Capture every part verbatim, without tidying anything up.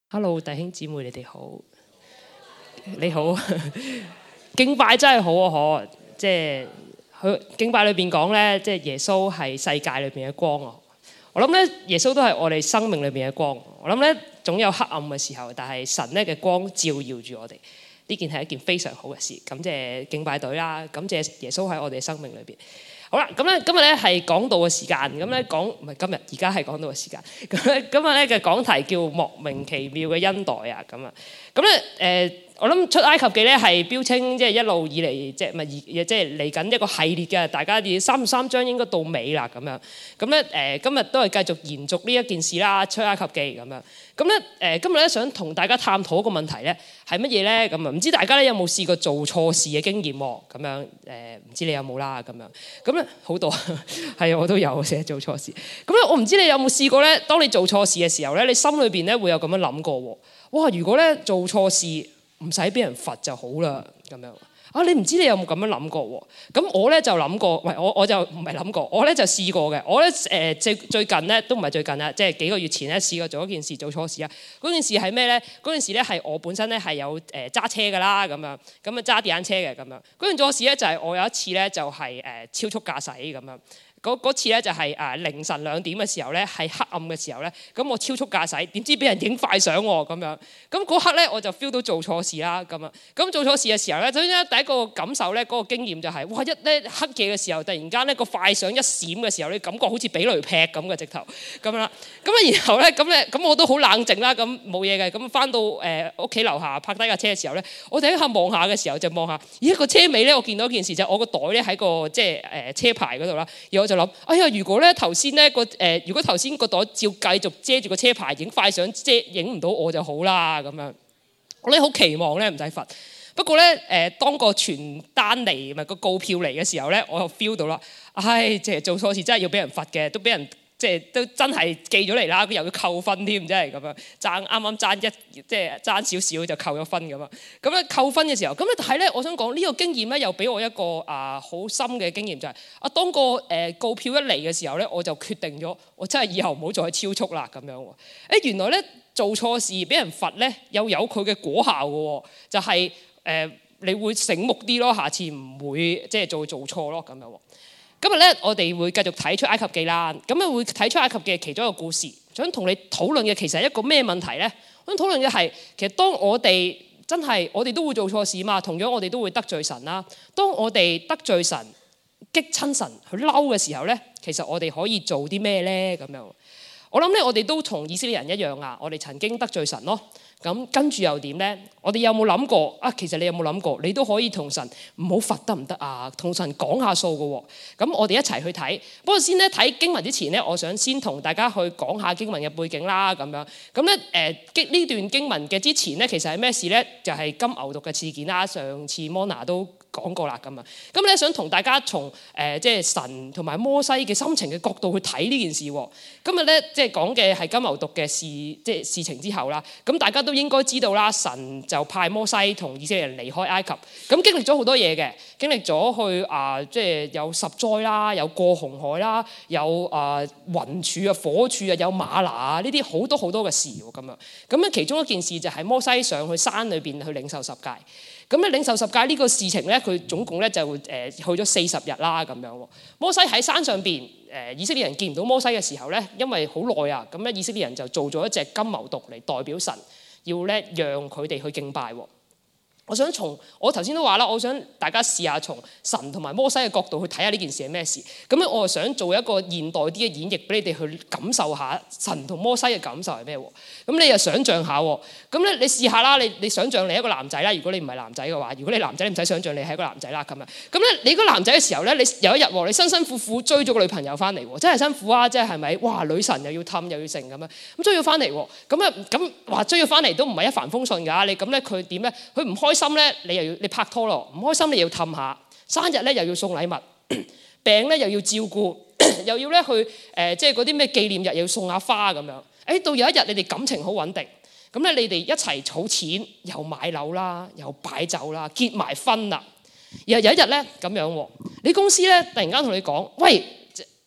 Hello， 弟兄姊妹，你哋好，你好，敬拜真係好啊！可即係佢敬拜裏邊講咧，即係耶穌係世界裏邊嘅光啊！我諗咧，耶穌都係我哋生命裏邊嘅光。我諗咧，總有黑暗嘅時候，但係神咧嘅光照耀住我哋，呢件係一件非常好嘅事。感謝敬拜隊啦，感謝耶穌喺我哋生命裏邊。好啦，咁咧今日咧係講道嘅時間，咁咧講唔係今日，而家係講道嘅時間。咁咧今日咧嘅講題叫莫名其妙嘅恩待啊，咁啊，咁咧誒，我諗出埃及記咧係標稱即係一路以嚟即係咪即係嚟緊一個系列嘅，大家啲三十三章應該到尾啦咁樣。咁咧誒今日都係繼續延續呢一件事啦，出埃及記咁樣。咁咧誒今日咧想同大家探討一個問題咧係乜嘢咧？咁啊唔知大家咧有冇試過做錯事嘅經驗喎？咁樣誒唔知你有冇啦咁樣。咁咧好多係啊，我都有成日做錯事。咁咧我唔知你有冇試過咧？當你做錯事嘅時候咧，你心裏邊咧會有咁樣諗過喎？哇！如果咧做錯事唔使俾人罰就好啦，咁樣啊！你唔知你有冇咁樣諗過喎？咁我咧就諗過，喂，我我就唔係諗過，我咧就試過嘅。我咧誒最最近咧都唔係最近啦，即係幾個月前咧試過做一件事做錯事啊！嗰件事係咩咧？嗰件事咧係我本身咧係有誒揸車㗎啦，咁樣咁啊揸電單車嘅咁樣。嗰件錯事咧就係我有一次咧就係誒超速駕駛咁樣。嗰次咧就係誒凌晨兩點嘅時候咧，係黑暗嘅時候咧，咁我超速駕駛，點知俾人影快相喎咁樣，咁嗰刻咧我就 feel 到做錯事啦咁啊，咁做錯事嘅時候咧，首先咧第一個感受咧嗰個經驗就係，哇一咧黑夜嘅時候，突然間咧個快相一閃嘅時候咧，感覺好似俾雷劈咁嘅直頭咁啦，咁啊然後咧咁咧咁我都好冷靜啦，咁冇嘢嘅，咁翻到誒屋企樓下泊低架車嘅時候咧，我第一下望下嘅時候就望下，咦個車尾咧我見到一件事就係我個袋咧喺個即係誒車牌嗰度啦，然後就諗，哎呀！如果咧頭先咧個誒，如果頭先個袋照繼續遮住個車牌，影快相遮影唔到我就好啦咁樣。我咧好期望咧唔使罰。不過咧誒，當個傳單嚟咪個告票嚟嘅時候咧，我又 feel 到啦。唉，即係做錯事真係要俾人罰嘅，都俾人即係都真係記咗嚟啦，又要扣分添，真係咁樣爭啱啱爭一即係爭少少就扣咗分咁啊！咁咧扣分嘅時候，咁咧但係咧，我想講呢個經驗咧，又俾我一個啊好深嘅經驗，就係啊當個誒告票一嚟嘅時候咧，我就決定咗，我真係以後唔好再超速啦咁樣喎。誒原來咧做錯事俾人罰咧，又有佢嘅果效嘅喎，就係誒你會醒目啲咯，下次唔會即係做做錯咯咁樣喎。今日咧，我哋會繼續睇出埃及記啦。咁啊，會睇出埃及記其中一個故事，想同你討論嘅其實係一個咩問題咧？我想討論嘅係，其實當我哋真係我哋都會做錯事嘛，同樣我哋都會得罪神啦。當我哋得罪神、激親神、去嬲嘅時候咧，其實我哋可以做啲咩咧？咁樣，我諗咧，我哋都同以色列人一樣啊，我哋曾經得罪神咯。咁跟住又點咧？我哋有冇諗過啊？其實你有冇諗過？你都可以同神唔好罰得唔得啊？同神講下數嘅喎。咁我哋一齊去睇。不過先咧睇經文之前咧，我想先同大家去講下經文嘅背景啦。咁樣咁咧誒，呢段經文嘅之前咧，其實係咩事咧？就係金牛犢嘅事件啦。上次 Mona 都講過啦。咁啊，咁咧想同大家從誒即係神同埋摩西嘅心情嘅角度去睇呢件事。今日咧即係講嘅係金牛犢嘅事，即係事情之後啦。咁大家都應該知道啦，神就派摩西同以色列人離開埃及，咁經歷咗好多嘢嘅，經歷咗去啊，即係有十災啦，有過紅海啦，有啊雲柱啊、火柱啊，有嗎哪啊，呢啲好多好多嘅事喎，咁樣。咁咧其中一件事就係摩西上去山裏邊去領受十誡。咁咧領受十誡呢個事情咧，佢總共咧就誒去咗四十日啦，咁樣。摩西喺山上邊，誒以色列人見唔到摩西嘅時候咧，因為好耐啊，咁咧以色列人就做咗一隻金牛犢嚟代表神。要咧讓佢哋去敬拜喎。我想從我頭先都話啦，我想大家試下從神同埋摩西嘅角度去睇下呢件事係咩事。咁咧，我就想做一個現代啲嘅演繹俾你哋去感受下神同摩西嘅感受係咩喎。咁你又想像下喎。咁咧，你試下啦。你你想像你一個男仔啦。如果你唔係男仔嘅話，如果你男仔，你唔使想像你係一個男仔啦。咁啊，咁咧你個男仔嘅時候咧，你有一日喎，你辛辛苦苦追咗個女朋友翻嚟喎，真係辛苦啊！即係係咪？哇！女神又要氹又要剩咁樣，咁追咗翻嚟喎。咁啊咁話追咗翻嚟都唔係一帆風順㗎。你咁咧佢點咧？佢唔開心咧，你又要你拍拖咯，唔開心你要氹下，生日咧又要送禮物，病咧又要照顧，又要咧去誒、呃，即係嗰啲咩紀念日又要送下花咁樣。誒到有一日你哋感情好穩定，咁咧你哋一齊儲錢，又買樓啦，又擺酒啦，結埋婚啦。然後有一日咧咁樣喎，你公司咧突然間同你講，喂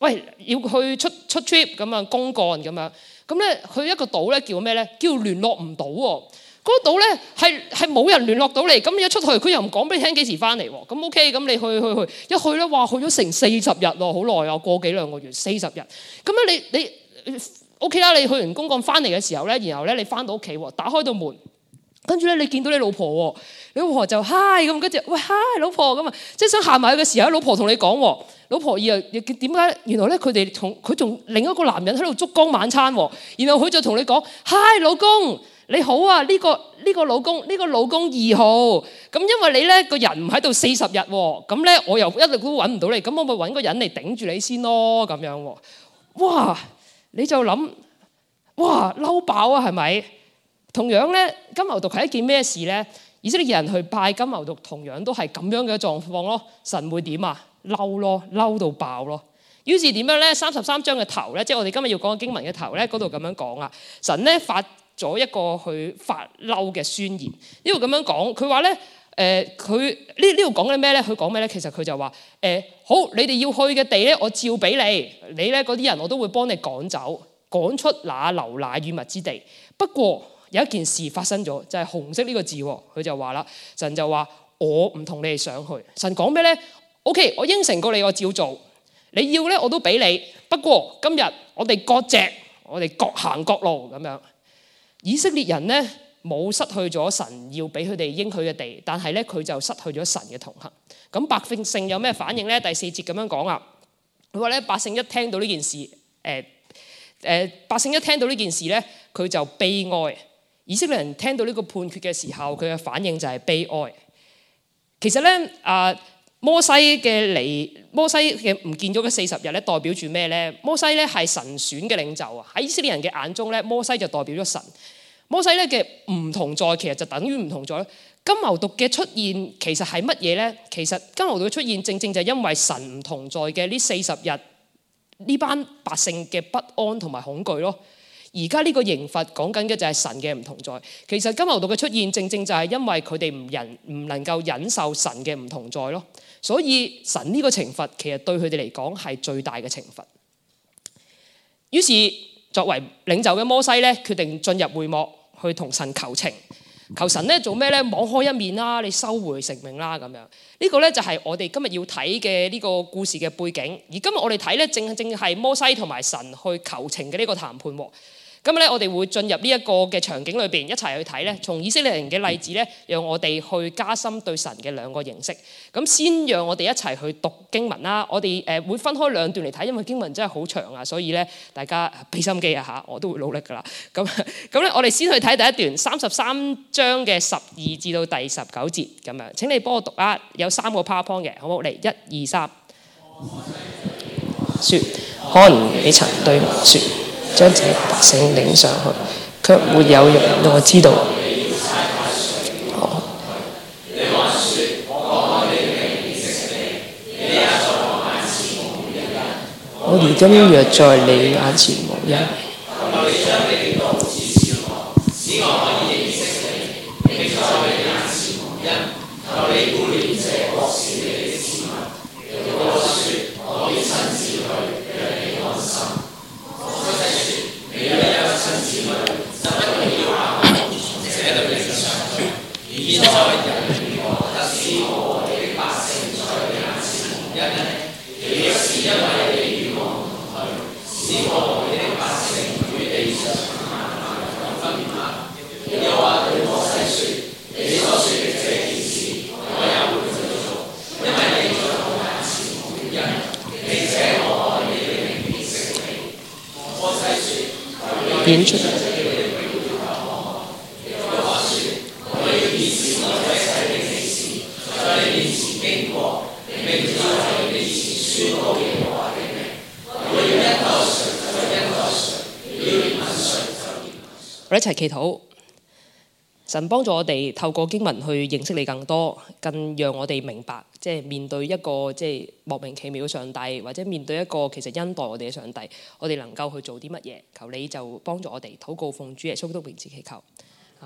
喂，要去出出 trip 咁啊，公幹咁樣，咁咧去一個島咧叫咩咧？叫聯絡唔到喎。嗰個島咧係係冇人聯絡到你，咁一出去佢又唔講俾你聽幾時翻嚟喎。咁 OK，咁你去去去一去咧，哇，去咗成四十日咯，好耐啊，個幾兩個月，四十日。咁咧你你 OK 啦，你去完公幹翻嚟嘅時候咧，然後咧你翻到屋企喎，打開道門。跟住咧，你見到你老婆喎，你老婆就嗨咁，跟住喂嗨老婆咁啊，即係想行埋去嘅時候，老婆同你講喎，老婆又又點解？原來咧佢哋同佢仲另一個男人喺度燭光晚餐喎，然後佢就同你講嗨老公你好啊，呢個呢個老公呢個老公二號，咁因為你咧個人唔喺度四十日喎，咁咧我又一直都揾唔到你，咁我咪揾個人嚟頂住你先咯，咁樣喎，哇！你就諗哇嬲爆啊，係咪？同樣咧，金牛犢係一件咩事咧？以色列人去拜金牛犢，同樣都係咁樣嘅狀況咯。神會點啊？嬲咯，嬲到爆咯。於是點樣咧？三十三章嘅頭咧，即係我哋今日要講嘅經文嘅頭咧，嗰度咁樣講啊。神咧發咗一個去發嬲嘅宣言。呢度咁樣講，佢話咧，誒佢呢呢度講緊咩咧？佢講咩咧？其實佢就話誒、呃、好，你哋要去嘅地咧，我照俾你。你咧嗰啲人我都會幫你趕走，趕出那流奶與蜜之地。不過有一件事發生咗，就係、是、紅色呢個字，佢就話啦，神就話我唔同你哋上去。神講咩咧 ？OK， 我應承過你，我照做。你要咧，我都俾你。不過今日我哋割席，我哋各行各路咁樣。以色列人咧冇失去咗神要俾佢哋應許嘅地，但係咧佢就失去咗神嘅同行。咁百姓有咩反應咧？第四節咁樣講啊，佢話咧百姓一聽到呢件事，誒、呃、誒、呃、百姓一聽到呢件事咧，佢就悲哀。以色列人聽到呢個判決嘅時候，佢嘅反應就係悲哀。其實咧，啊摩西嘅離摩西嘅唔見咗嘅四十日咧，代表住咩咧？摩西咧係神選嘅領袖啊！喺以色列人嘅眼中咧，摩西就代表咗神。摩西咧嘅唔同在，其實就等於唔同在。金牛犢嘅出現其實係乜嘢咧？其實金牛犢嘅出現正正就係因為神唔同在嘅呢四十日，呢班百姓嘅不安同埋恐懼咯。而家呢個刑罰講緊嘅就係神嘅唔同在。其實金牛犢嘅出現正正就係因為佢哋唔忍唔能夠忍受神嘅唔同在咯。所以神呢個懲罰其實對佢哋嚟講係最大嘅懲罰。於是作為領袖嘅摩西咧，決定進入會幕去同神求情，求神咧做咩咧？網開一面啦，你收回成命啦咁樣。呢、這個咧就係我哋今日要睇嘅呢個故事嘅背景。而今日我哋睇咧，正正係摩西同埋神去求情嘅呢個談判喎。今日咧，我哋會進入呢一個嘅場景裏邊，一齊去睇咧，從以色列人嘅例子咧，讓我哋去加深對神嘅兩個認識。咁先讓我哋一齊去讀經文啦。我哋誒會分開兩段嚟睇，因為經文真係好長啊，所以咧大家俾心機啊嚇，我都會努力噶啦。咁咁咧，我哋先去睇第一段三十三章嘅十二至到第十九節咁樣。請你幫我讀啊，有三個 PowerPoint 嘅，好唔好？嚟，一二三。説，看你曾對我説，將這百姓領上去，卻沒有人我知道。我如今若在你眼前無恩，演出。我哋一齊祈禱，神幫助我哋透過經文去認識你更多，更讓我哋明白，即係面對一個即係莫名其妙嘅上帝，或者面對一個其實恩待我哋嘅上帝，我哋能夠去做啲乜嘢？求你就幫助我哋禱告，奉主耶穌基督名字祈求，阿門。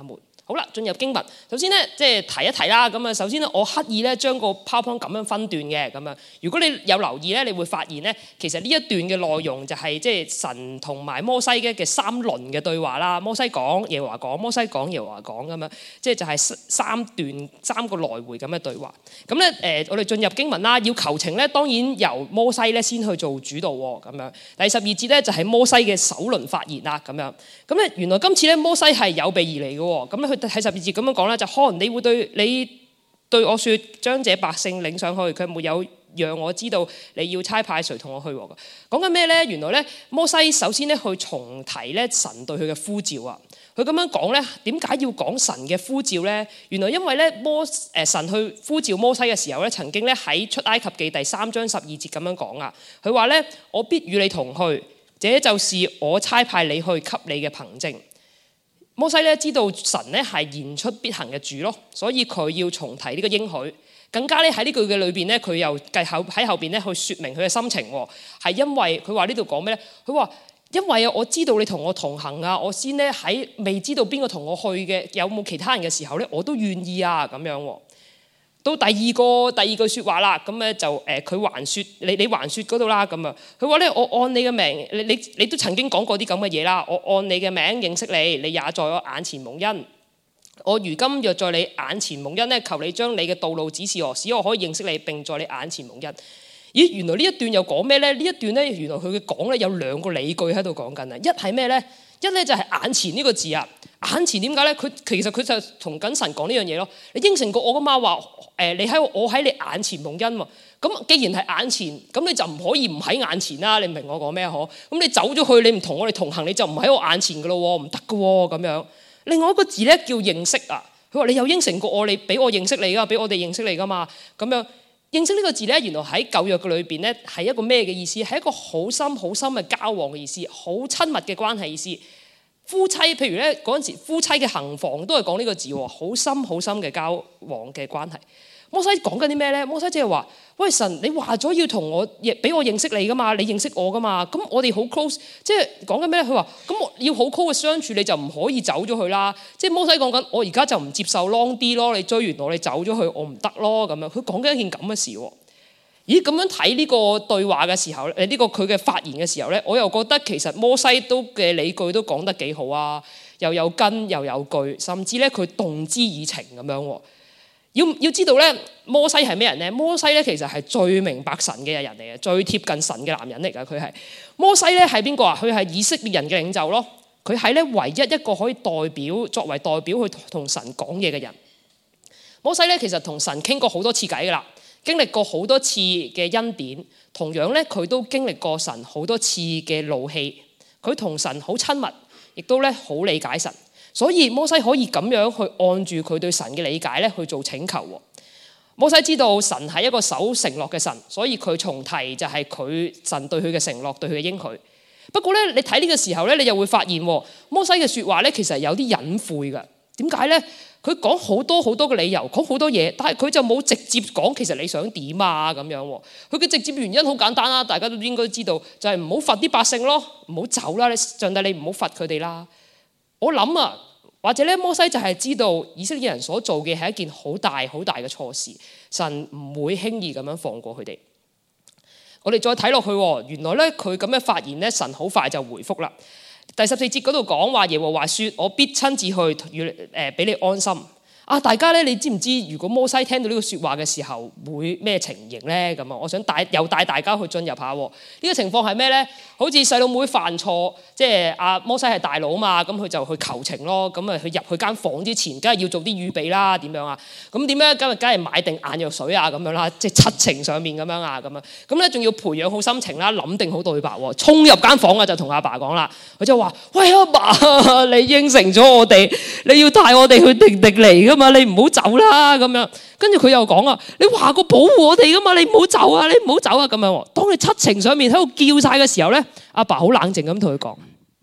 好啦，進入經文。首先咧，即係提一提啦。咁啊，首先咧，我刻意咧將個 PowerPoint 咁樣分段嘅。咁啊，如果你有留意咧，你會發現咧，其實呢一段嘅內容就係即係神同埋摩西嘅嘅三輪嘅對話啦。摩西講，耶和華講，摩西講，耶和華講咁樣，即係就係三段三個來回咁嘅對話。咁咧誒，我哋進入經文啦，要求情咧，當然由摩西咧先去做主導喎。咁樣第十二節咧就係摩西嘅首輪發言啦。咁樣咁咧，原來今次咧摩西係有備而嚟嘅喎。咁咧佢喺十二節咁樣講咧，就可能你會對你對我説，將這百姓領上去，佢沒有讓我知道你要差派誰同我去喎。講緊咩咧？原來咧摩西首先咧去重提咧神對佢嘅呼召啊。佢咁樣講咧，點解要講神嘅呼召咧？原來因為咧摩誒神去呼召摩西嘅時候咧，曾經咧喺出埃及記第三章十二節咁樣講啊。佢話咧：我必與你同去，這就是我差派你去給你嘅憑證。摩西咧知道神咧係言出必行嘅主咯，所以佢要重提呢個應許。更加咧喺呢句嘅裏邊咧，佢又繼後喺後邊咧去説明佢嘅心情喎，係因為佢話呢度講咩咧？佢話因為啊，我知道你同我同行啊，我先咧喺未知道邊個同我去嘅，有冇其他人嘅時候咧，我都願意啊咁樣喎。到第二個第二句説話啦，咁咧就誒佢還説你你還説嗰度啦咁啊，佢話咧我按你嘅名，你你你都曾經講過啲咁嘅嘢啦，我按你嘅名認識你，你也在我眼前蒙恩。我如今若在你眼前蒙恩咧，求你將你嘅道路指示我，使我可以認識你並在你眼前蒙恩。咦，原來呢一段又講咩咧？呢一段咧原來佢嘅講咧有兩個理據喺度講緊啊。一係咩咧？一咧就係眼前呢個字啊。眼前點解咧？佢其實佢就同緊神講呢樣嘢咯。你應承過我噶嘛？話誒，你喺我喺你眼前蒙恩喎。咁既然係眼前，咁你就唔可以唔喺眼前啦。你明我講咩嗬？咁你走咗去，你唔同我哋同行，你就唔喺我眼前噶咯，唔得噶咁樣。另外一個字咧叫認識啊。佢話你有應承過我，你俾我認識你噶，俾我哋認識你噶嘛。咁樣認識呢個字咧，原來喺舊約嘅裏邊咧係一個咩嘅意思？係一個好深好深嘅交往嘅意思，好親密嘅關係意思。夫妻譬如咧嗰陣時，夫妻嘅行房都係講呢個字喎，好深好深嘅交往嘅關係。摩西講緊啲咩咧？摩西即係話：喂，神，你話咗要同我，亦俾我認識你噶嘛？你認識我噶嘛？咁我哋好 close，即係講緊咩咧？佢話：咁我要好 close 嘅相處，你就唔可以走咗去啦。即係摩西講緊，我而家就唔接受 long 啲咯。你追完我，你走咗去，我唔得咯咁樣。佢講緊一件咁嘅事喎。咦，咁樣睇呢個對話嘅時候咧，誒、這、呢個佢嘅發言嘅時候咧，我又覺得其實摩西都嘅理據都講得幾好啊，又有根又有據，甚至咧佢動之以情咁樣喎。要要知道咧，摩西係咩人咧？摩西咧其實係最明白神嘅人嚟嘅，最貼近神嘅男人嚟㗎。佢係摩西咧係邊個啊？佢係以色列人嘅領袖咯。佢係咧唯一一個可以代表作為代表去同神講嘢嘅人。摩西咧其實同神傾過好多次偈㗎啦。經歷過好多次嘅恩典，同樣咧佢都經歷過神好多次嘅怒氣。佢同神好親密，亦都咧好理解神，所以摩西可以咁樣去按住佢對神嘅理解咧去做請求。摩西知道神係一個守承諾嘅神，所以佢重提就係佢神對佢嘅承諾，對佢嘅應許。不過咧，你睇呢個時候咧，你又會發現摩西嘅説話咧其實有啲隱晦㗎。點解咧？佢講好多好多嘅理由，講好多嘢，但係佢就冇直接講其實你想點啊咁樣。佢嘅直接原因好簡單啦，大家都應該知道，就係唔好罰啲百姓咯，唔好走啦，上帝你唔好罰佢哋啦。我諗啊，或者咧摩西就係知道以色列人所做嘅係一件好大好大嘅錯事，神唔會輕易咁樣放過佢哋。我哋再睇落去，原來咧佢咁嘅發言咧，神好快就回覆啦。第十四節嗰度講話，耶和華說：我必親自去與誒俾你安心。啊，大家咧，你知唔知如果摩西聽到呢個説話嘅時候會咩情形咧？咁啊，我想帶又帶大家去進入下呢、呢個情況係咩咧？好似細佬妹犯錯，即係阿摩西係大佬嘛，咁佢就去求情咯。咁啊，佢入去間房之前，梗係要做啲預備啦。點樣啊？咁點咧？今日梗係買定眼藥水啊，咁樣啦，即係七情上面咁樣啊，咁啊，咁咧仲要培養好心情啦，諗定好對白喎。衝入間房啊，就同阿爸講啦。佢就話：喂，阿爸，你應承咗我哋，你要帶我哋去迪迪尼噶嘛？你唔好走啦咁樣。跟住佢又講啊：你話過保護我哋噶嘛？你唔好走啊！你唔好走啊！咁樣。當你七情上面喺度叫晒嘅時候咧，阿爸好冷靜咁同佢講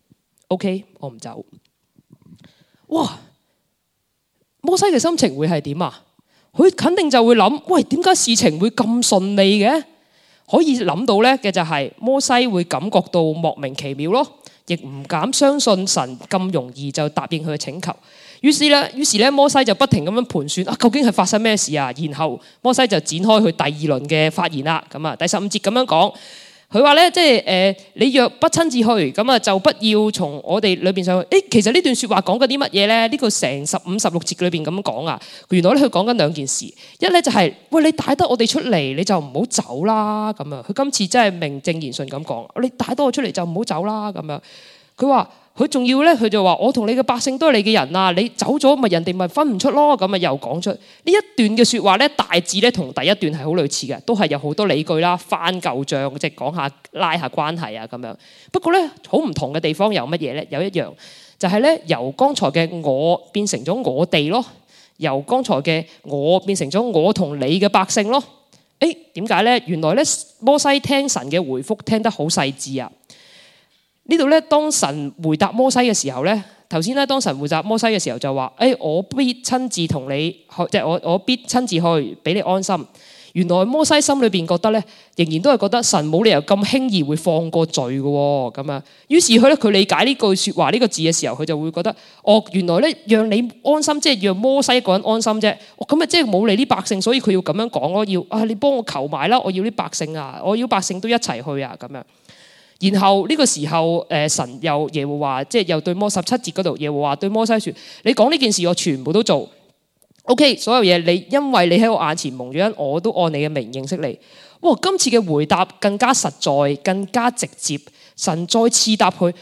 ：OK， 我唔走。哇！摩西嘅心情會係點啊？佢肯定就會諗：喂，點解事情會咁順利嘅？可以諗到咧嘅就係摩西會感覺到莫名其妙咯。 亦唔敢相信神咁容易就答應佢嘅請求。於是咧，於是咧，摩西就不停咁樣盤算啊，究竟係發生咩事啊？然後摩西就展開佢第二輪嘅發言啦。咁啊，第十五節咁樣講。佢話咧，即係誒、呃，你若不親自去，咁啊就不要從我哋裏邊上去。誒，其實呢段説話講緊啲乜嘢咧？呢、這個成十五十六節裏邊咁講啊。原來咧佢講緊兩件事，一咧就係、是、喂，你帶得我哋出嚟，你就唔好走啦咁啊。佢今次真係名正言順咁講，你帶得我出嚟就唔好走啦咁樣。佢話佢仲要咧，佢就話我同你嘅百姓都係你嘅人啊，你走咗咪人哋咪分唔出咯。咁啊又講出呢一段嘅説話咧，大致咧同第一段係好類似嘅，都係有好多理據啦，翻舊帳，即係講下拉下關係啊咁樣。不過咧好唔同嘅地方有乜嘢咧？有一樣就係咧，由剛才嘅我變成咗我哋咯，由剛才嘅我變成咗我同你嘅百姓咯。誒，點解咧？原來咧摩西聽神嘅回覆聽得好細緻啊！呢度咧，當神回答摩西嘅時候咧，頭先咧，當神回答摩西嘅時候就話：誒、哎，我必親自同你去，即係我我必親自去，俾你安心。原來摩西心裏邊覺得咧，仍然都係覺得神冇理由咁輕易會放過罪嘅喎，咁啊。於是佢咧，佢理解呢句説話呢、呢個字嘅時候，佢就會覺得：哦，原來咧，讓你安心，即係讓摩西一個人安心啫。咁啊，即係冇你啲百姓，所以佢要咁樣講咯。要啊，你幫我求埋啦，我要啲百姓啊，我要百姓都一齊去啊，咁樣。然後呢個時候，誒神又耶和華，即係又對摩十七節嗰度，耶和華對摩西説：你講呢件事，我全部都做。OK， 所有嘢你因為你喺我眼前蒙咗恩，我都按你嘅名認識你。哇！今次嘅回答更加實在，更加直接。神再次答佢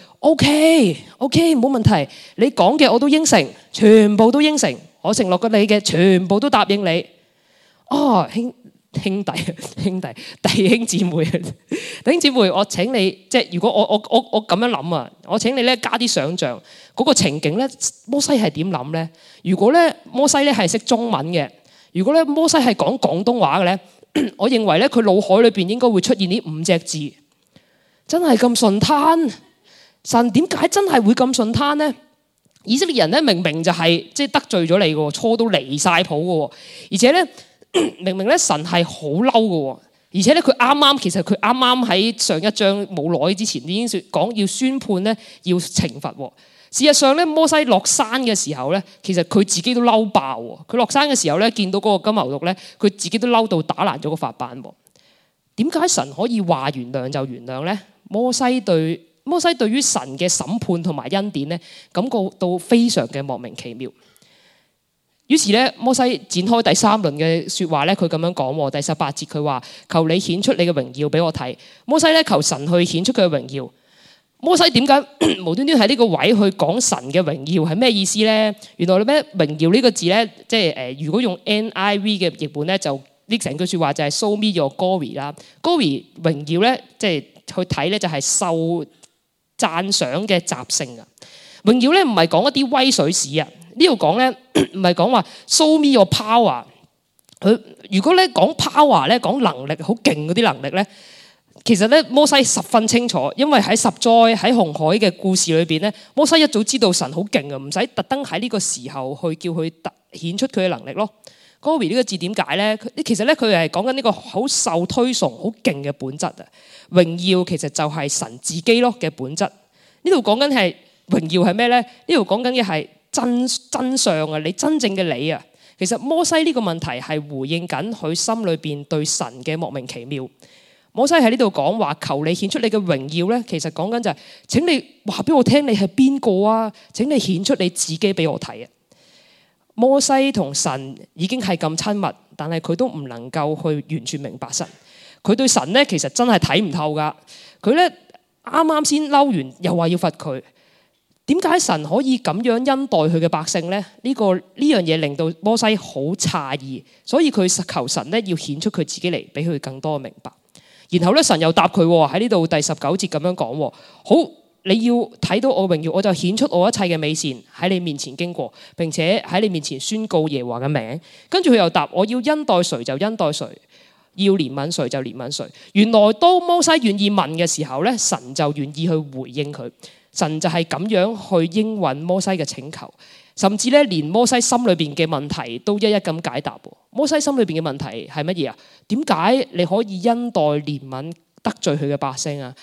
：OK，OK， 冇問題。你講嘅我都應承，全部都應承。我承諾過你嘅，全部都答應你。哦，兄。兄弟、兄弟、弟兄姊妹、弟兄姊妹，我請你即係如果我我我我咁樣諗啊，我請你咧加啲想像嗰個情景咧，摩西係點諗咧？如果咧摩西咧係識中文嘅，如果咧摩西係講廣東話嘅咧，我認為咧佢腦海裏邊應該會出現呢五隻字，真係咁順攤？神點解真係會咁順攤咧？以色列人咧明明就係即係得罪咗你嘅，錯到離晒譜嘅，而且咧。明明咧神係好嬲嘅，而且咧佢啱啱其實佢啱啱喺上一章冇耐之前已經說講要宣判咧要懲罰。事實上咧摩西落山嘅時候咧，其實佢自己都嬲爆。佢落山嘅時候咧見到嗰個金牛犢咧，佢自己都嬲到打爛咗個法版。點解神可以話原諒就原諒咧？摩西對摩西對於神嘅審判同埋恩典咧，感覺到非常嘅莫名其妙。於是咧，摩西展開第三輪嘅説話咧，佢咁樣講，第十八節佢話：求你顯出你嘅榮耀俾我睇。摩西咧求神去顯出佢嘅榮耀。摩西點解無端端喺呢個位去講神嘅榮耀係咩意思咧？原來咩榮耀呢個字咧，即係誒，如果用 N I V 嘅譯本咧，就呢成句説話就係 show me your glory 啦。glory 榮耀咧，即係去睇咧就係受讚賞嘅習性啊。榮耀咧唔係講一啲威水史啊。呢度講咧，唔係講話 show me your power。佢如果咧講 power 咧，講能力好勁嗰啲能力咧，其實咧摩西十分清楚，因為喺十災喺紅海嘅故事裏邊咧，摩西一早知道神好勁啊，唔使特登喺呢個時候去叫佢突顯出佢嘅能力咯。glory 呢個字點解咧？其實咧佢係講緊呢個好受推崇、好勁嘅本質啊。榮耀其實就係神自己咯嘅本質。呢度講緊係榮耀係咩咧？呢度講緊嘅係。真真相啊！你真正嘅你啊，其實摩西呢個問題係回應緊佢心裏邊對神嘅莫名其妙。摩西喺呢度講話，求你顯出你嘅榮耀咧，其實講緊就係、是、請你話俾我聽你係邊個啊？請你顯出你自己俾我睇啊！摩西同神已經係咁親密，但係佢都唔能夠去完全明白神。佢對神咧其實真係睇唔透噶。佢咧啱啱先嬲完，又話要罰佢。點解神可以咁樣恩待佢嘅百姓咧？呢、這個呢樣嘢令到摩西好詫異，所以佢求神咧要顯出佢自己嚟，俾佢更多嘅明白。然後咧神又答佢喺呢度第十九節咁樣講：好，你要睇到我榮耀，我就顯出我一切嘅美善喺你面前經過，並且喺你面前宣告耶和華嘅名。跟住佢又答：我要恩待誰就恩待誰，要憐憫誰就憐憫誰。原來當摩西願意問嘅時候咧，神就願意去回應佢。神就係咁樣去應允摩西嘅請求，甚至咧連摩西心裏邊嘅問題都一一咁解答。摩西心裏邊嘅問題係乜嘢啊？點解你可以恩待憐憫得罪佢嘅百姓啊？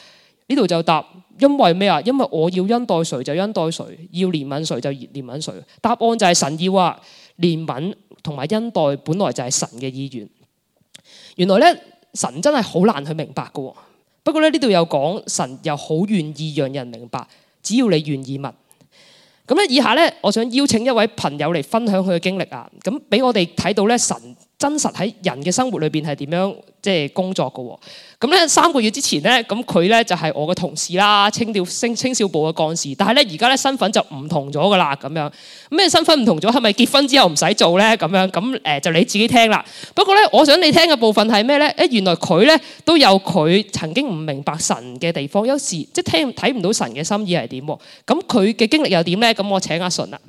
呢度就答因為咩啊？因為我要恩待誰就恩待誰，要憐憫誰就憐憫誰。答案就係神要話憐憫同埋恩待本來就係神嘅意願。原來咧神真係好難去明白㗎。不過咧呢度有講神又好願意讓人明白，只要你願意問。咁咧以下咧我想邀請一位朋友嚟分享佢嘅經歷啊，咁俾我哋睇到咧神真實喺人嘅生活裏邊係點樣即係工作嘅喎。咁咧三個月之前咧，咁佢咧就係我嘅同事啦，青調青青少部嘅幹事。但係咧而家咧身份就唔同咗噶啦，咁樣咩身份唔同咗？係咪結婚之後唔使做咧？咁樣咁誒就你自己聽啦。不過咧，我想你聽嘅部分係咩咧？誒原來佢咧都有佢曾經唔明白神嘅地方，有時即係聽睇唔到神嘅心意係點。咁佢嘅經歷又點咧？咁我請阿順啦。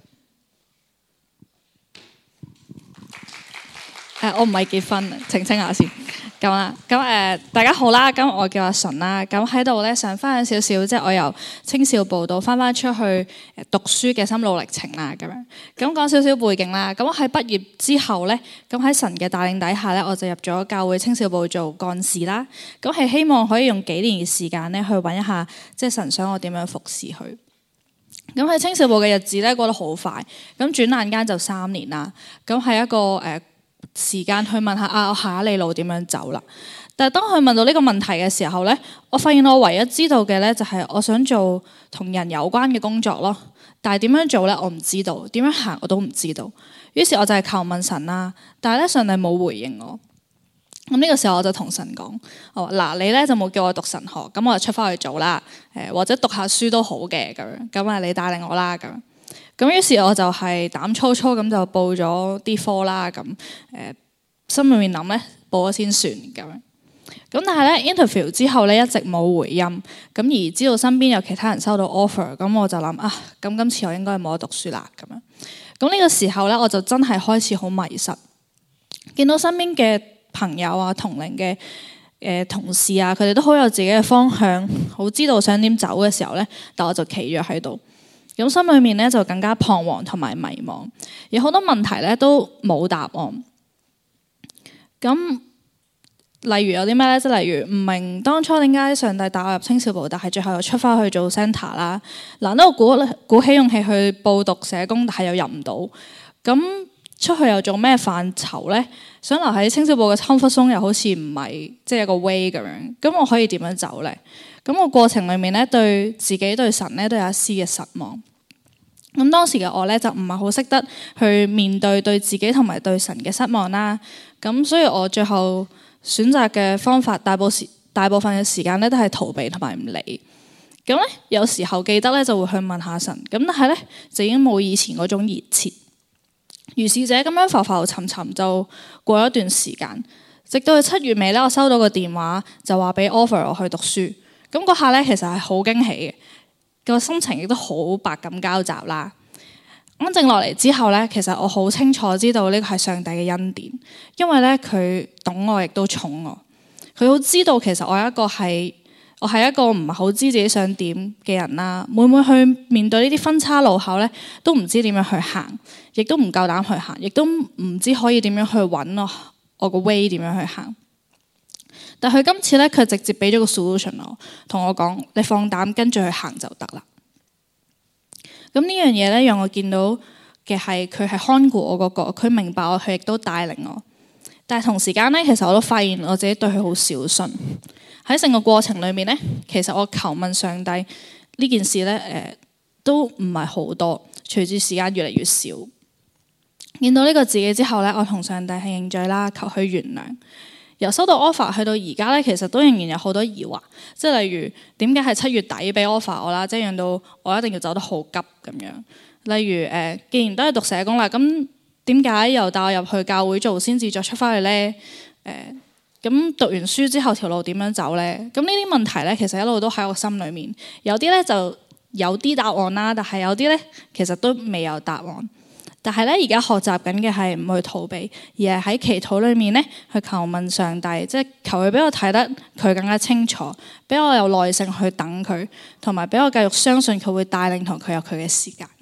誒，我唔係結婚，澄清下先。咁啦，咁誒，大家好啦。咁我叫阿順啦。咁喺度咧，想分享少少，即係我由青少部到翻翻出去誒讀書嘅心路歷程啦。咁樣，咁講少少背景啦。咁我喺畢業之後咧，咁喺神嘅帶領底下咧，我就入咗教會青少部做幹事啦。咁係希望可以用幾年嘅時間咧，去揾一下，即係神想我點樣服侍佢。咁喺青少部嘅日子咧過得好快，咁轉眼間就三年啦。咁係一個誒。呃時間去問下啊，我下一里路點樣走啦？但係當佢問到呢個問題嘅時候呢，我發現我唯一知道嘅呢，就係我想做同人有關嘅工作咯。但係點樣做呢？我唔知道，點樣行我都唔知道。於是我就係求問神啦。但係咧，上帝冇回應我。咁呢個時候我就同神講：我話嗱，你呢就冇叫我讀神學，咁我就出翻去做啦。誒，或者讀下書都好嘅咁樣。咁啊，你帶領我啦咁。咁於是我就係膽粗粗咁就報咗啲科啦，咁誒心裏面諗咧報咗先算咁樣。咁但係咧 interview 之後咧一直冇回音，咁而知道身邊有其他人收到 offer，咁我就諗啊，咁今次我應該冇得讀書啦咁樣。咁呢個時候咧我就真係開始好迷失，見到身邊嘅朋友啊、同齡嘅誒同事啊，佢哋都好有自己嘅方向，好知道想點走嘅時候咧，但我就企咗喺度。咁心裏面咧就更加彷徨同埋迷茫，有好多問題咧都冇答案。咁例如有啲咩咧？即係例如唔明當初點解上帝帶我入青少部，但係最後又出翻去做 centre 啦。嗱，呢個鼓鼓起勇氣去報讀社工，但係又入唔到。咁出去又做咩範疇咧？想留喺青少部嘅 comfort zone又好似唔係即係一個 way 咁樣。咁我可以點樣走咧？咁個過程裏面咧，對自己對神咧都有一絲嘅失望。咁當時嘅我咧就唔係好識得去面對對自己同埋對神嘅失望啦。咁所以我最後選擇嘅方法，大部時大部分嘅時間咧都係逃避同埋唔理。咁咧有時候記得咧就會去問下神，咁但係咧就已經冇以前嗰種熱切。如是者咁樣浮浮沉沉就過咗一段時間，直到去七月尾咧，我收到個電話就話俾 offer 我去讀書。咁嗰下咧其實係好驚喜嘅。個心情亦都好百感交集啦。安靜落嚟之後咧，其實我好清楚知道呢個係上帝嘅恩典，因為咧佢懂我亦都寵我。佢好知道其實我係一個係我係一個唔係好知自己想點嘅人啦。每每去面對呢啲分岔路口咧，都唔知點樣去行，亦都唔夠膽去行，亦都唔知可以點樣去揾我我個 way 點樣去行。但佢今次咧，佢直接俾咗個 solution 我，同我講：你放膽跟住去行就得啦。咁呢樣嘢咧，讓我見到嘅係佢係看顧我嗰個，佢明白我，佢亦都帶領我。但係同時間咧，其實我都發現我自己對佢好小心。喺成個過程裏面咧，其實我求問上帝呢件事咧，誒、呃、都唔係好多。隨住時間越嚟越少，見到呢個自己之後咧，我同上帝係認罪啦，求佢原諒。由收到 offer 去到而家咧，其實都仍然有好多疑惑，即係例如點解係七月底俾 offer 我啦，即係讓到我一定要走得好急咁樣。例如誒、呃，既然都係讀社工啦，咁點解又帶我入去教會做先至再出翻去咧？誒、呃，咁讀完書之後條路點樣走咧？咁呢啲問題咧，其實一路都喺我心裏面，有啲咧就有啲答案啦，但係有啲咧其實都未有答案。但係咧，而家學習緊嘅係唔去逃避，而係喺祈禱裏面咧去求問上帝，即係求佢俾我睇得佢更加清楚，俾我有耐性去等佢，同埋俾我繼續相信佢會帶領同佢有佢嘅時間。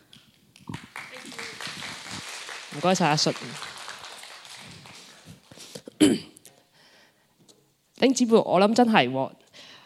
唔該晒阿術。丁姊妹，我諗真係喎，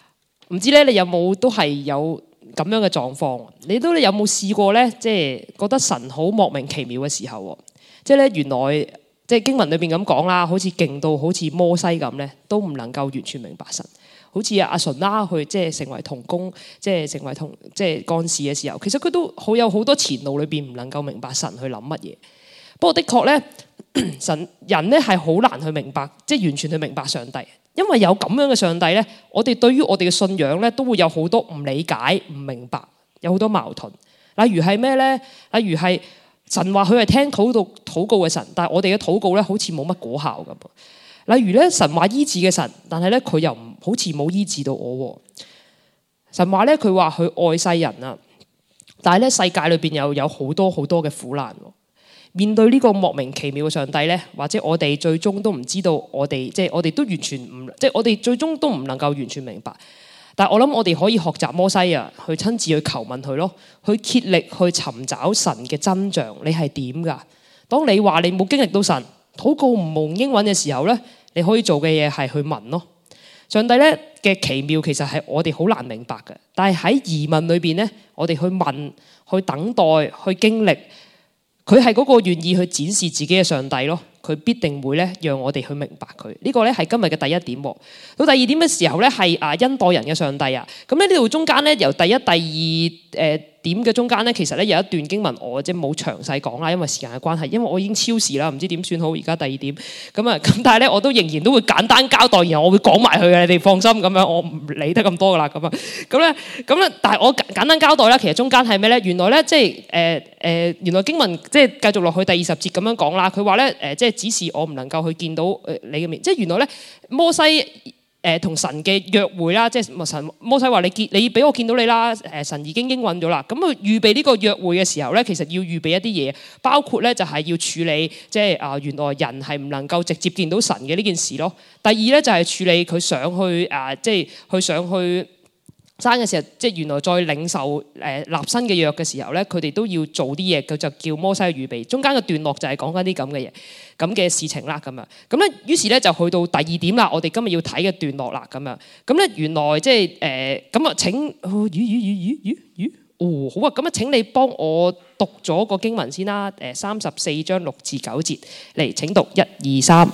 唔知咧你有冇都係有咁樣嘅狀況？你都有冇試過咧？即係覺得神好莫名其妙嘅時候，即係咧原來即係經文裏邊咁講啦，好似勁到好似摩西咁咧，都唔能夠完全明白神。好似阿純啦，佢即係成為同工，即係成為同即係幹事嘅時候，其實佢都好有好多前路裏邊唔能夠明白神去諗乜嘢。不過的確咧，神人咧係好難去明白，即係完全去明白上帝。因為有咁樣嘅上帝咧，我哋對於我哋嘅信仰咧，都會有好多唔理解、唔明白，有好多矛盾。例如係咩咧？例如係神話佢係聽禱告禱告嘅神，但係我哋嘅禱告咧好似冇乜果效咁。例如咧，神話醫治嘅神，但係咧佢又唔好似冇醫治到我。神話咧佢話佢愛世人啊，但係咧世界裏邊又有好多好多嘅苦難。面對呢個莫名其妙嘅上帝咧，或者我哋最終都唔知道我，我哋即係我哋都完全唔即係我哋最終都唔能夠完全明白。但係我諗我哋可以學習摩西啊，去親自去求問佢咯，去竭力去尋找神嘅真相。你係點㗎？當你話你冇經歷到神，禱告唔蒙應允嘅時候咧，你可以做嘅嘢係去問咯。上帝咧嘅奇妙其實係我哋好難明白嘅，但係喺疑問裏邊咧，我哋去問、去等待、去經歷。佢係嗰個願意去展示自己嘅上帝咯，佢必定會咧讓我哋去明白佢。呢個咧係今日嘅第一點。到第二點嘅時候咧係啊恩待人嘅上帝啊。咁咧呢度中間咧由第一、第二誒點嘅中間咧，其實咧有一段經文我即係冇詳細講啦，因為時間嘅關係，因為我已經超時啦，唔知點算好。而家第二點咁啊，咁但係咧我都仍然都會簡單交代，然後我會講埋佢嘅，你哋放心咁樣，我唔理得咁多噶啦咁啊。咁咧咁咧，但係我簡單交代啦，其實中間係咩咧？原來咧即係誒誒，原來經文即係繼續落去第二十節咁樣講啦。佢話咧誒，即係指示我唔能夠去見到誒你嘅面，即係原來咧摩西。誒同神嘅約會啦，即係神摩西話你見你俾我見到你啦，誒神已經應允咗啦。咁佢預備呢個約會嘅時候咧，其實要預備一啲嘢，包括咧就係要處理即係啊原來人係唔能夠直接見到神嘅呢件事咯。第二咧就係處理佢上去啊，即係去上去山嘅時候，即係原來再領受誒立新嘅約嘅時候咧，佢哋都要做啲嘢，佢就叫摩西去預備。中間嘅段落就係講緊啲咁嘅嘢。咁嘅事情啦，咁樣咁咧，於是咧就去到第二點啦。我哋今日要睇嘅段落啦，咁樣咁咧，原來即係誒咁啊！請咦咦咦咦咦哦，好啊！咁啊，請你幫我讀咗個經文先啦。誒，三十四章六至九節嚟，請讀一二三。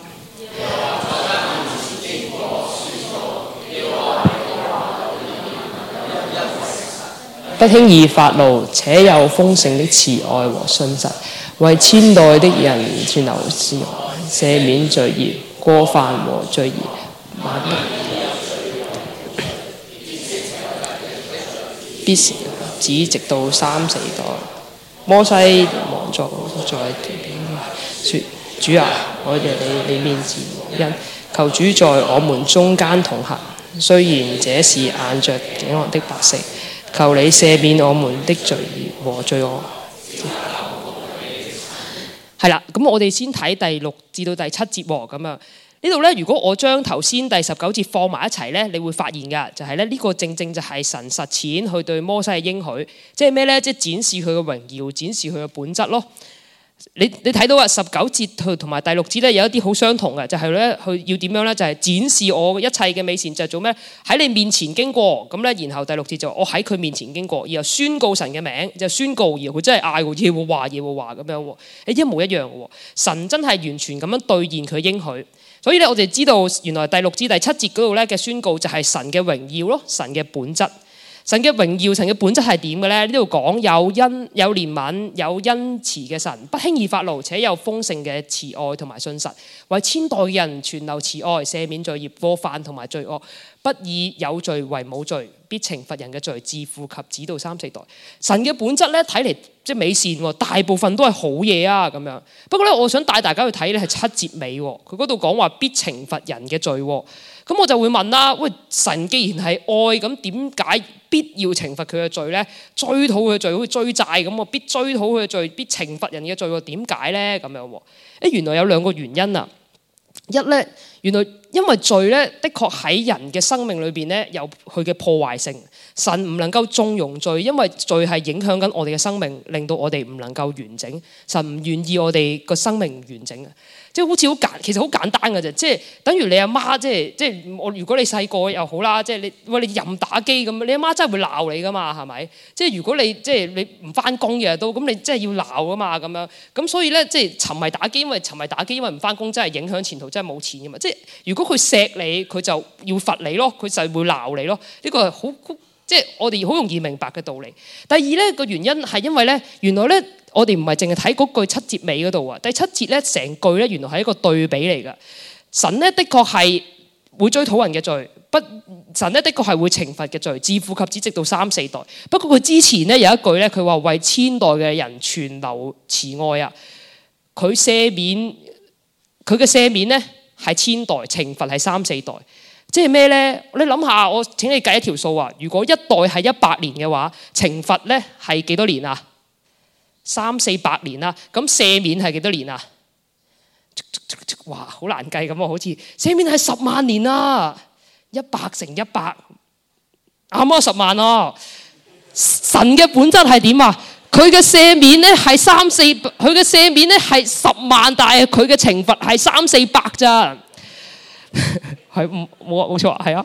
不輕易發怒，且有豐盛的慈愛和信實。為千代的人存留慈愛，赦免罪孽、過犯和罪孽，必指直到三四代。摩西忙作在說：主啊，我哋你你面前因求主在我們中間同行。雖然這是硬着頸項的百姓，求你赦免我們的罪孽和罪惡。係啦，咁我哋先睇第六至到第七節喎，咁啊呢度咧，如果我將頭先第十九節放埋一齊咧，你會發現㗎，就係咧呢個正正就係神實踐去對摩西嘅應許，即係咩咧？即係展示佢嘅榮耀，展示佢嘅本質咯。你你睇到啊，十九節同埋第六節咧有一啲好相同嘅，就係咧佢要點樣咧？就係展示我一切嘅美善，就係做咩？喺你面前經過咁咧，然後第六節就我喺佢面前經過，然後宣告神嘅名，就宣告，然後佢真係嗌耶和華耶和華咁樣，誒一模一樣嘅。神真係完全咁樣兌現佢應許，所以咧我哋知道原來第六至第七節嗰度咧嘅宣告就係神嘅榮耀咯，神嘅本質。神嘅榮耀，神嘅本質係點嘅咧？呢度講有恩、有憐憫、有恩慈嘅神，不輕易發怒，且有豐盛嘅慈愛同埋信實，為千代嘅人存留慈愛，赦免罪孽、過犯同埋罪惡，不以有罪為冇罪，必懲罰人嘅罪，自父及子到三四代。神嘅本質咧，睇嚟即係美善，大部分都係好嘢啊咁樣。不過咧，我想帶大家去睇咧係七節尾，佢嗰度講話必懲罰人嘅罪。咁我就會問啦，喂，神既然係愛，咁點解必要懲罰佢嘅罪咧？追討佢嘅罪好似追債咁，我必追討佢嘅罪，必懲罰人嘅罪，點解咧？咁樣喎，誒，原來有兩個原因啊。一咧，原來因為罪咧，的確喺人嘅生命裏邊咧有佢嘅破壞性。神唔能夠縱容罪，因為罪係影響緊我哋嘅生命，令到我哋唔能夠完整。神唔願意我哋個生命唔完整嘅，即係好似好簡，其實好簡單嘅啫。即係等於你阿媽，即係即係我。如果你細個又好啦，即係你喂你任打機咁，你阿媽真係會鬧你噶嘛，係咪？即係如果你即係你唔翻工嘅都咁，你真係要鬧噶嘛咁樣。咁所以咧，即係沉迷打機，因為沉迷打機，因為唔翻工真係影響前途，真係冇錢噶嘛。即係如果佢錫你，佢就要罰你咯，佢就會鬧你咯。呢個係好。即係我哋好容易明白嘅道理。第二咧個原因係因為咧，原來咧我哋唔係淨係睇嗰句七節尾嗰度啊。第七節咧成句咧原來係一個對比嚟㗎。神咧的確係會追討人嘅罪，不神咧的確係會懲罰嘅罪，自父及子直到三四代。不過佢之前咧有一句咧，佢話為千代嘅人存留慈愛啊。佢赦免佢嘅赦免咧係千代，懲罰係三四代。即係咩咧？你諗下，我請你計一條數啊！如果一代係一百年嘅話，懲罰咧係幾多年啊？三四百年啦。咁赦免係幾多年啊？哇，好難計咁啊！好似赦免係十萬年啊！一百乘一百，啱啊，十萬啊！神嘅本質係點啊？佢嘅赦免咧係三四，佢嘅赦免咧係十萬，但係佢嘅懲罰係三四百咋。係唔冇冇錯係啊，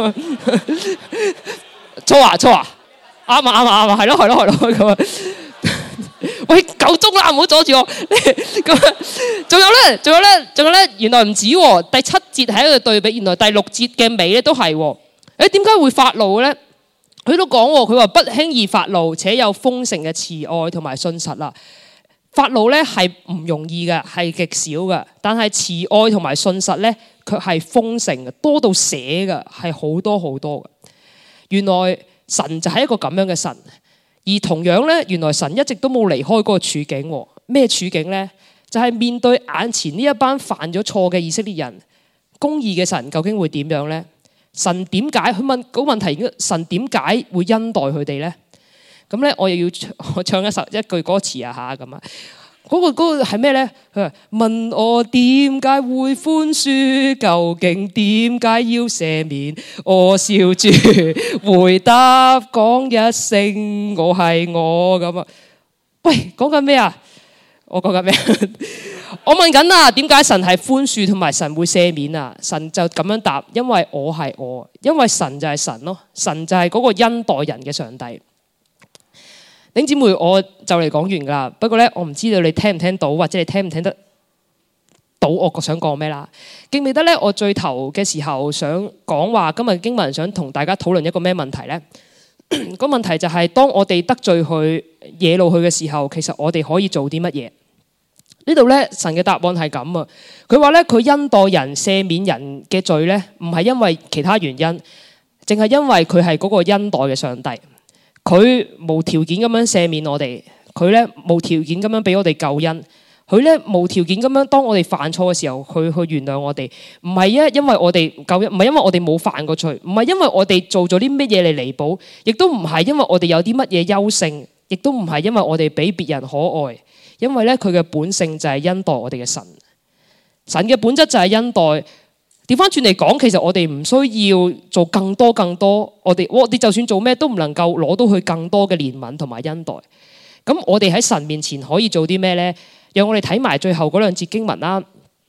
錯啊錯啊，啱啊啱啊啱啊，係咯係咯係咯咁啊！喂，夠鐘啦，唔好阻住我。咁仲有咧，仲有咧，仲有咧，原來唔止喎。第七節係一個對比，原來第六節嘅尾咧都係。誒，點解會發怒咧？佢都講喎，佢話不輕易發怒，且有豐盛嘅慈愛同埋信實啦。發怒咧係唔容易嘅，係極少嘅，但係慈愛同埋信實咧，卻係豐盛嘅，多到瀉嘅，係好多好多嘅。原來神就係一個咁樣嘅神，而同樣咧，原來神一直都冇離開嗰個處境。咩處境咧？就係面對眼前呢一班犯咗錯嘅以色列人，公義嘅神究竟會點樣咧？神點解？佢問嗰個問題，神點解會恩待佢哋咧？咁咧，我又要我唱一首一句歌詞啊嚇咁啊！嗰個嗰個係咩咧？佢話問我點解會寬恕，究竟點解要赦免？我笑住回答講一聲我係我咁啊！喂，講緊咩啊？我講緊咩？我問緊啊，點解神係寬恕同埋神會赦免啊？神就咁樣答，因為我係我，因為神就係神咯，神就係嗰個恩待人嘅上帝。弟兄姊妹，我就嚟講完㗎啦。不過咧，我唔知道你聽唔聽到，或者你聽唔聽得到我想講咩啦？記唔記得咧？我最頭嘅時候想講話，今日經文想同大家討論一個咩問題咧？個問題就係當我哋得罪佢、惹怒佢嘅時候，其實我哋可以做啲乜嘢？呢度咧，神嘅答案係咁啊。佢話咧，佢恩待人、赦免人嘅罪咧，唔係因為其他原因，淨係因為佢係嗰個恩待嘅上帝。佢無條件咁樣赦免我哋，佢咧無條件咁樣俾我哋救恩，佢咧無條件咁樣當我哋犯錯嘅時候，佢去原諒我哋，唔係因因為我哋救恩，唔係因為我哋冇犯過罪，唔係因為我哋做咗啲乜嘢嚟彌補，亦都唔係因為我哋有啲乜嘢優勝，亦都唔係因為我哋比別人可愛，因為咧佢嘅本性就係恩待我哋嘅神，神嘅本質就係恩待。調翻轉嚟講，其實我哋唔需要做更多更多，我哋我哋就算做咩都唔能夠攞到佢更多嘅憐憫同埋恩待。咁我哋喺神面前可以做啲咩咧？讓我哋睇埋最後嗰兩節經文啦。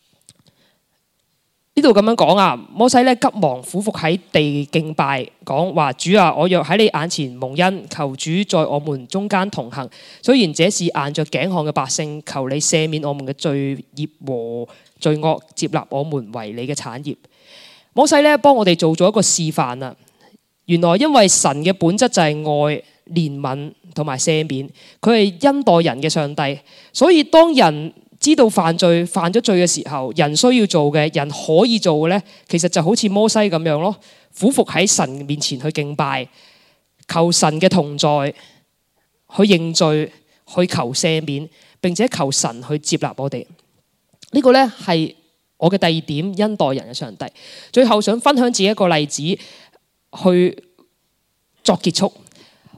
呢度咁樣講啊，摩西咧急忙俯伏喺地敬拜，講話主啊，我若喺你眼前蒙恩，求主在我們中間同行。雖然這是硬着頸項嘅百姓，求你赦免我們嘅罪孽和罪惡，接納我們為你嘅產業。摩西咧幫我哋做咗一個示範啊！原來因為神嘅本質就係愛、憐憫同埋赦免，佢係恩待人嘅上帝，所以當人知道犯罪、犯咗罪嘅時候，人需要做嘅、人可以做嘅咧，其實就好似摩西咁樣咯，俯伏喺神面前去敬拜，求神嘅同在，去認罪，去求赦免，並且求神去接納我哋。呢個咧係我嘅第二點，恩待人嘅上帝。最後想分享自己一個例子去作結束。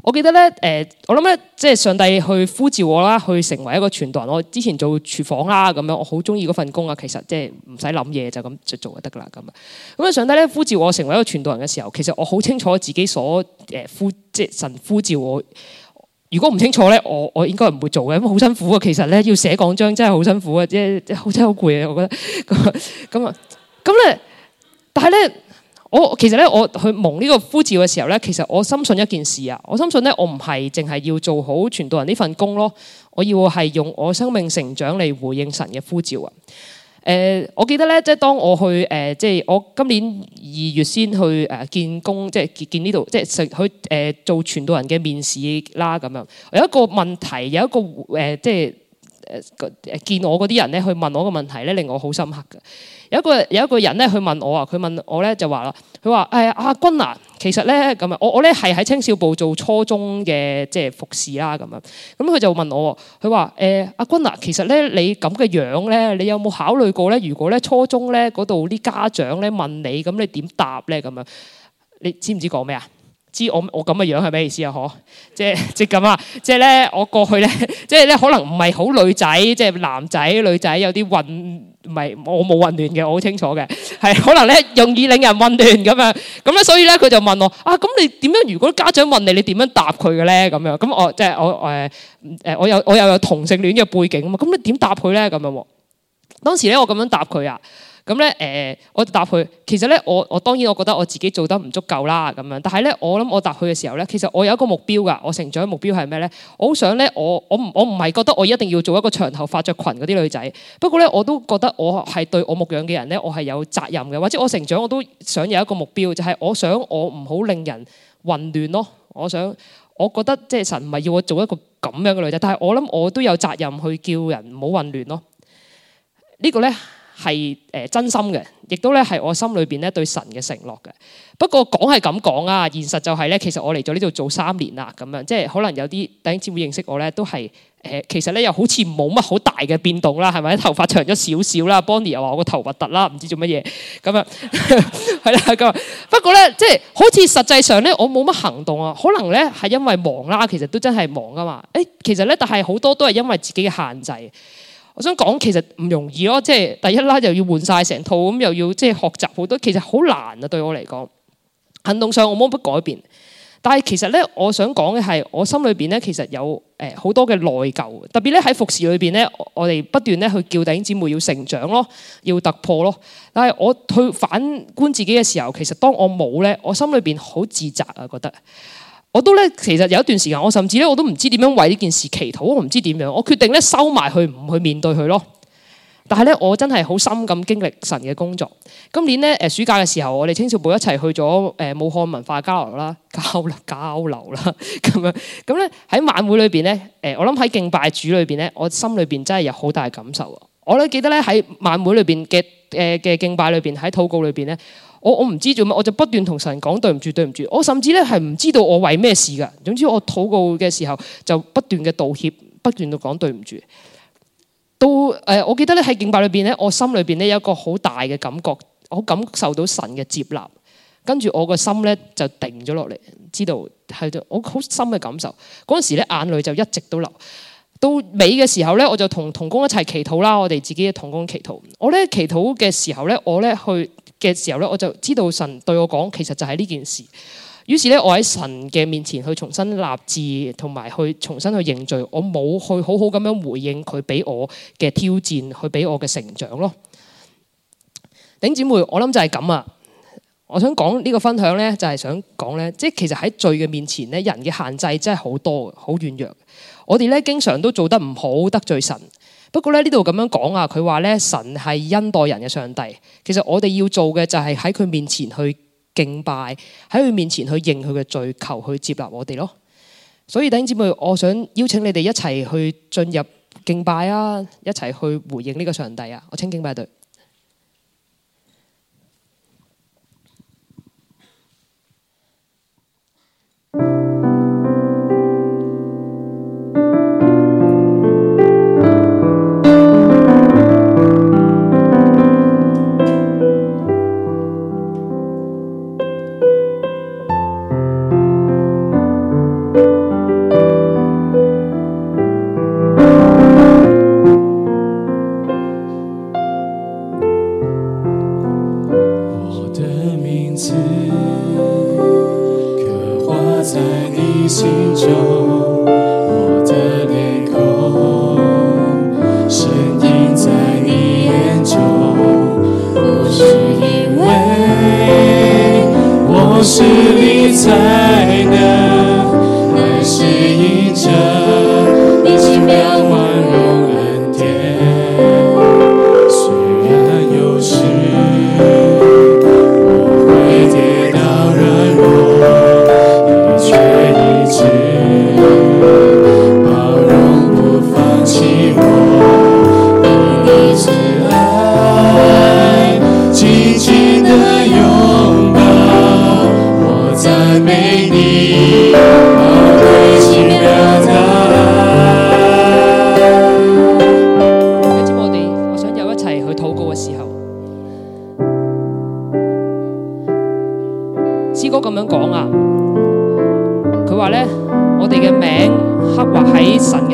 我記得咧，誒、呃，我諗咧，即係上帝去呼召我啦，去成為一個傳道人。我之前做廚房啦，咁樣我好中意嗰份工啊。其實即係唔使諗嘢就咁就做就得噶啦，咁啊。咁啊，上帝咧呼召我成為一個傳道人嘅時候，其實我好清楚自己所誒呼，即係神呼召我。如果唔清楚咧，我我應該唔會做嘅，因為好辛苦啊。其實咧要寫講章真係好辛苦啊，即係真係好攰啊。我覺得咁啊，咁咧，但係咧。我其實咧，我去蒙呢個呼召嘅時候咧，其實我深信一件事啊，我深信咧，我唔係淨係要做好傳道人呢份工咯，我要係用我生命成長嚟回應神嘅呼召啊。誒、呃，我記得咧，即係當我去誒、呃，即係我今年二月先去誒見工，即係見見呢度，即係去誒、呃、做傳道人嘅面試啦咁樣。有一個問題，有一個誒、呃，即係誒誒見我嗰啲人咧，去問我個問題咧，令我好深刻嘅。有一個有一個人咧，去問我啊，佢問我咧就話啦，佢話誒阿君啊，其實咧咁啊，我我咧係喺青少部做初中嘅即係服侍啦咁樣，咁佢就問我，佢話誒阿君啊，其實咧你咁嘅樣咧，你有冇考慮過咧？如果咧初中咧嗰度啲家長咧問你，咁你點答咧？咁樣你知唔知講咩啊？知我我咁嘅樣係咩意思啊？嗬，即係即係咁啊！即係咧，我過去咧，即係咧，可能唔係好女仔，即係男仔女仔有啲混，唔係我冇混亂嘅，我好清楚嘅，係可能咧容易令人混亂咁樣。咁咧，所以咧佢就問我啊，咁你點樣？如果家長問你，你點樣答佢嘅咧？咁樣咁我即係我誒誒，我有我又有同性戀嘅背景啊嘛，咁你點答佢咧？咁樣喎。當時咧，我咁樣答佢啊。咁咧，誒、呃，我答佢，其實咧，我我當然我覺得我自己做得唔足夠啦，咁樣。但係咧，我諗我答佢嘅時候咧，其實我有一個目標㗎。我成長嘅目標係咩咧？我好想咧，我我唔我唔係覺得我一定要做一個長頭髮着裙嗰啲女仔。不過咧，我都覺得我係對我牧養嘅人咧，我係有責任嘅。或者我成長我都想有一個目標，就係、是、我想我唔好令人混亂咯。我想我覺得即係神唔係要我做一個咁樣嘅女仔，但係我諗我都有責任去叫人唔好混亂咯。這個、呢個咧。係誒真心嘅，亦都咧係我心裏邊咧對神嘅承諾嘅。不過講係咁講啊，現實就係咧，其實我嚟咗呢度做三年啦，咁樣即係可能有啲弟兄姊妹認識我咧，都係誒其實咧又好似冇乜好大嘅變動啦，係咪？頭髮長咗少少啦 ，Bonnie 又話我個頭核突啦，唔知做乜嘢咁樣係啦咁。不過咧，即係好似實際上咧，我冇乜行動啊。可能咧係因為忙啦，其實都真係忙噶嘛。誒，其實咧，但係好多都係因為自己嘅限制。我想講其實唔容易咯，即係第一啦，又要換晒成套，咁又要即係學習好多，其實好難啊對我嚟講。行動上我冇乜改變，但係其實咧，我想講嘅係我心裏邊咧，其實有誒好多嘅內疚，特別咧喺服侍裏邊咧，我哋不斷咧去叫弟兄姊妹要成長咯，要突破咯。但係我去反觀自己嘅時候，其實當我冇咧，我心裏邊好自責啊，覺得。我都咧，其實有一段時間，我甚至咧，我都唔知點樣為呢件事祈禱，我唔知點樣，我決定咧收埋去，唔去面對佢咯。但係咧，我真係好深咁經歷神嘅工作。今年咧，誒暑假嘅時候，我哋青少部一齊去咗誒武漢文化交流啦，交流交流啦咁樣。咁咧喺晚會裏邊咧，誒我諗喺敬拜主裏邊咧，我心裏邊真係有好大嘅感受。我咧記得咧喺晚會裏邊嘅誒嘅敬拜裏邊，喺禱告裏邊咧。我我唔知做乜，我就不斷同神講對唔住對唔住。我甚至咧係唔知道我為咩事噶。總之我禱告嘅時候就不斷嘅道歉，不斷嘅講對唔住。到誒、呃，我記得咧喺敬拜裏邊咧，我心裏邊咧有一個好大嘅感覺，我感受到神嘅接納。跟住我個心咧就定咗落嚟，知道係我好深嘅感受。嗰陣時咧眼淚就一直都流。到尾嘅時候咧，我就同同工一齊祈禱啦。我哋自己嘅同工祈禱。我咧祈禱嘅時候咧，我咧去。嘅時候咧，我就知道神對我講，其實就係呢件事。於是咧，我喺神嘅面前去重新立志，同埋去重新去認罪。我冇去好好咁樣回應佢俾我嘅挑戰，去俾我嘅成長咯。弟兄姊妹，我諗就係咁啊！我想講呢個分享咧，就係想講咧，即係其實喺罪嘅面前咧，人嘅限制真係好多，好軟弱。我哋咧經常都做得唔好，得罪神。不過咧呢度咁樣講啊，佢話咧神係恩待人嘅上帝。其實我哋要做嘅就係喺佢面前去敬拜，喺佢面前去認佢嘅罪，求去接納我哋咯。所以弟兄姊妹，我想邀請你哋一齊去進入敬拜啊，一齊去回應呢個上帝啊。我請敬拜隊。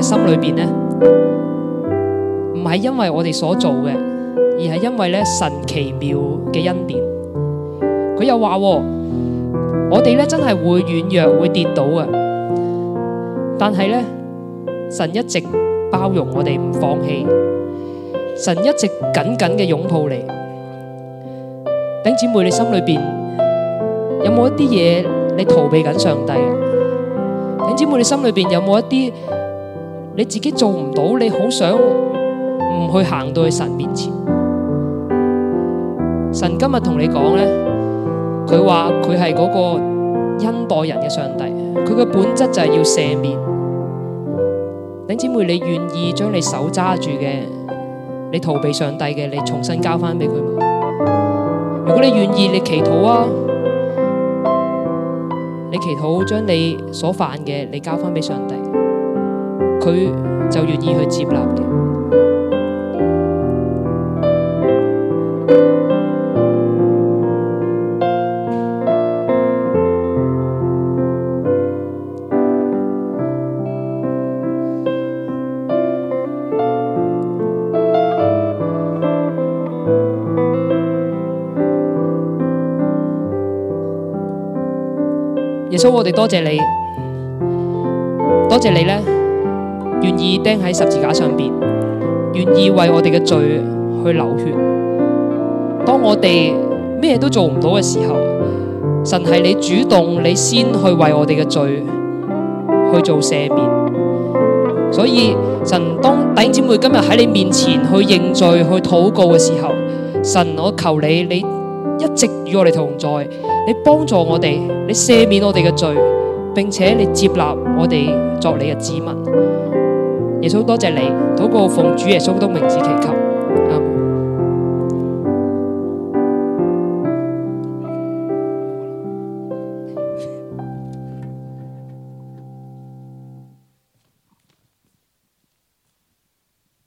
心裏邊呢，唔係因為我哋所做嘅，而係因為咧神奇妙嘅恩典。佢又話我哋咧真係會軟弱會跌倒嘅，但係咧神一直包容我哋唔放棄，神一直緊緊嘅擁抱你。弟兄姊妹，你心裏邊有冇一啲嘢你逃避緊上帝？弟兄姊妹，你心裏邊有冇一啲你自己做唔到，你好想唔去行到去神面前？神今日同你講咧，佢話佢係嗰個恩待人嘅上帝，佢嘅本質就係要赦免。弟兄姊妹，你願意將你手揸住嘅，你逃避上帝嘅，你重新交翻俾佢嗎？如果你願意，你祈禱啊，你祈禱將你所犯嘅，你交翻俾上帝，佢就願意去接納你。耶穌，我哋多謝你，多謝你咧，願意釘喺十字架上邊，願意為我哋嘅罪去流血。當我哋咩都做唔到嘅時候，神係你主動，你先去為我哋嘅罪去做赦免。所以神，當弟兄姊妹今日喺你面前去認罪、去禱告嘅時候，神，我求你，你一直與我哋同在，你幫助我哋，你赦免我哋嘅罪，並且你接納我哋作你嘅子民。耶穌，多謝你，禱告奉主耶穌的名字祈求。